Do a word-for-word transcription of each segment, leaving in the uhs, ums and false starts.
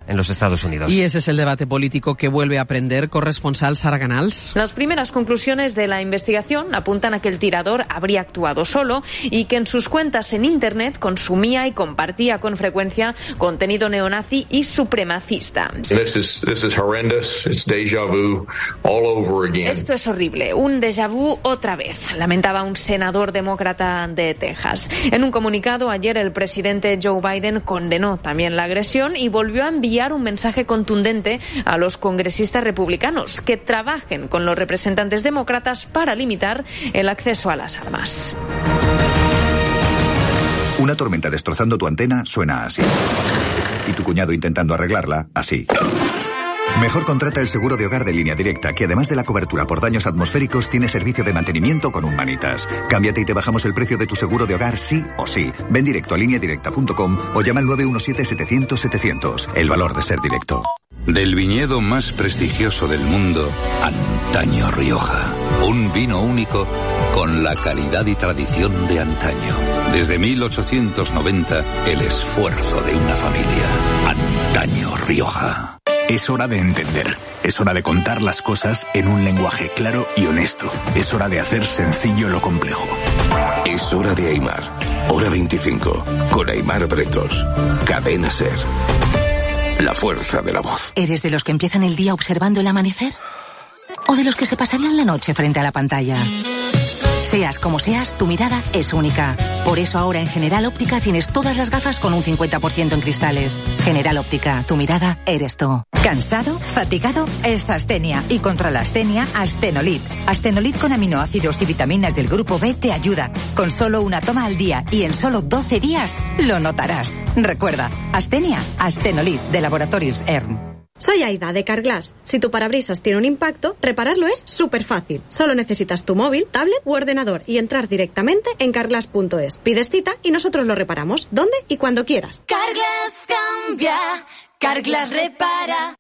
en los Estados Unidos. Y ese es el debate político que vuelve a aprender corresponsal Sara Canals. Las primeras conclusiones de la investigación apuntan a que el tirador habría actuado solo y que en sus cuentas en Internet consumía y compartía con frecuencia contenido neonazi y supremacista. This is, this is horrendous. It's déjà vu all over again. Esto es horrible, un déjà vu otra vez, lamentaba un senador demócrata de Texas. En un comunicado ayer el presidente Joe Biden condenó también la agresión y volvió a enviar un mensaje contundente a los congresistas republicanos que trabajen con los representantes demócratas para limitar el acceso a las armas. Una tormenta destrozando tu antena suena así. Y tu cuñado intentando arreglarla, así. Mejor contrata el seguro de hogar de Línea Directa, que además de la cobertura por daños atmosféricos, tiene servicio de mantenimiento con Humanitas. Cámbiate y te bajamos el precio de tu seguro de hogar sí o sí. Ven directo a línea directa punto com o llama al nueve uno siete, setecientos, setecientos. El valor de ser directo. Del viñedo más prestigioso del mundo, Antaño Rioja. Un vino único con la calidad y tradición de antaño. Desde mil ochocientos noventa, el esfuerzo de una familia. Antaño Rioja. Es hora de entender. Es hora de contar las cosas en un lenguaje claro y honesto. Es hora de hacer sencillo lo complejo. Es hora de Aimar. Hora veinticinco. Con Aimar Bretos. Cadena SER. La fuerza de la voz. ¿Eres de los que empiezan el día observando el amanecer? ¿O de los que se pasarían la noche frente a la pantalla? Seas como seas, tu mirada es única. Por eso ahora en General Óptica tienes todas las gafas con un cincuenta por ciento en cristales. General Óptica, tu mirada eres tú. ¿Cansado? ¿Fatigado? Es astenia. Y contra la astenia, Astenolit. Astenolit con aminoácidos y vitaminas del grupo B te ayuda. Con solo una toma al día y en solo doce días, lo notarás. Recuerda, astenia, Astenolit de Laboratorios E R N. Soy Aida, de Carglass. Si tu parabrisas tiene un impacto, repararlo es súper fácil. Solo necesitas tu móvil, tablet u ordenador y entrar directamente en carglass punto es. Pides cita y nosotros lo reparamos, donde y cuando quieras. Carglass cambia, Carglass repara.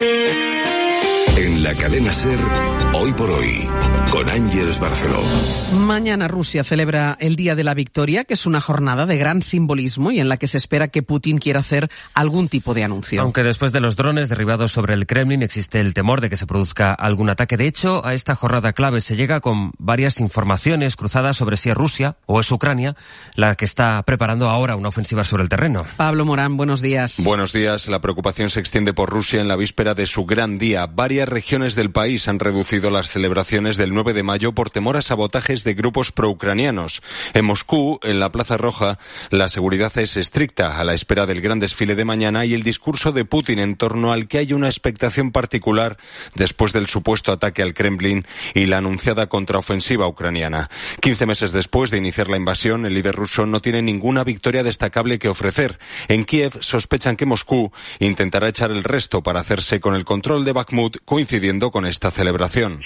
En la cadena SER, hoy por hoy, con Ángeles Barceló. Mañana Rusia celebra el Día de la Victoria, que es una jornada de gran simbolismo y en la que se espera que Putin quiera hacer algún tipo de anuncio. Aunque después de los drones derribados sobre el Kremlin existe el temor de que se produzca algún ataque. De hecho, a esta jornada clave se llega con varias informaciones cruzadas sobre si es Rusia o es Ucrania la que está preparando ahora una ofensiva sobre el terreno. Pablo Morán, buenos días. Buenos días. La preocupación se extiende por Rusia en la víspera de su gran día. Varias regiones del país han reducido las celebraciones del nueve de mayo por temor a sabotajes de grupos pro-ucranianos. En Moscú, en la Plaza Roja, la seguridad es estricta a la espera del gran desfile de mañana y el discurso de Putin en torno al que hay una expectación particular después del supuesto ataque al Kremlin y la anunciada contraofensiva ucraniana. Quince meses después de iniciar la invasión, el líder ruso no tiene ninguna victoria destacable que ofrecer. En Kiev sospechan que Moscú intentará echar el resto para hacerse con el control de Bakhmut, coincidiendo con esta celebración.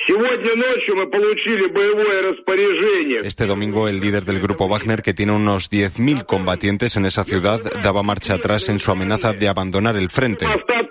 Este domingo el líder del grupo Wagner, que tiene unos diez mil combatientes en esa ciudad, daba marcha atrás en su amenaza de abandonar el frente.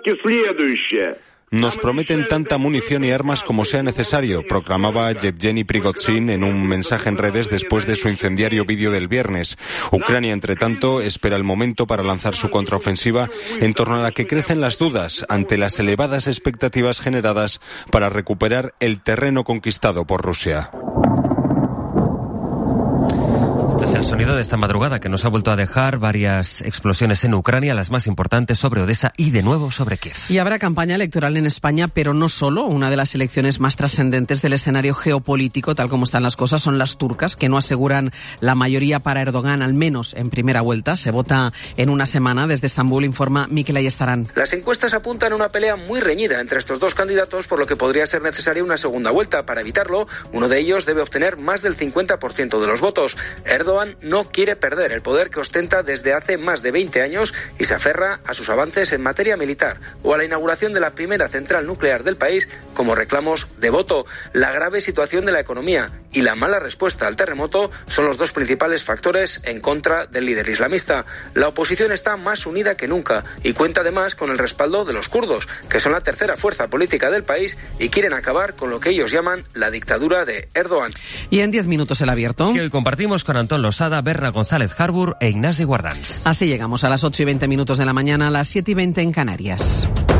Nos prometen tanta munición y armas como sea necesario, proclamaba Yevgeny Prigozhin en un mensaje en redes después de su incendiario vídeo del viernes. Ucrania, entre tanto, espera el momento para lanzar su contraofensiva, en torno a la que crecen las dudas ante las elevadas expectativas generadas para recuperar el terreno conquistado por Rusia. Este es el sonido de esta madrugada que nos ha vuelto a dejar varias explosiones en Ucrania, las más importantes sobre Odessa y de nuevo sobre Kiev. Y habrá campaña electoral en España, pero no solo. Una de las elecciones más trascendentes del escenario geopolítico, tal como están las cosas, son las turcas, que no aseguran la mayoría para Erdogan, al menos en primera vuelta. Se vota en una semana. Desde Estambul informa Mikel Ayestarán. Las encuestas apuntan a una pelea muy reñida entre estos dos candidatos, por lo que podría ser necesaria una segunda vuelta. Para evitarlo, uno de ellos debe obtener más del cincuenta por ciento de los votos. Erdogan no quiere perder el poder que ostenta desde hace más de veinte años y se aferra a sus avances en materia militar o a la inauguración de la primera central nuclear del país como reclamos de voto. La grave situación de la economía y la mala respuesta al terremoto son los dos principales factores en contra del líder islamista. La oposición está más unida que nunca y cuenta además con el respaldo de los kurdos, que son la tercera fuerza política del país y quieren acabar con lo que ellos llaman la dictadura de Erdogan. Y en diez minutos el abierto, que hoy compartimos con Antón Losada, Berna González Harbour e Ignasi Guardans. Así llegamos a las ocho y veinte minutos de la mañana, a las siete y veinte en Canarias.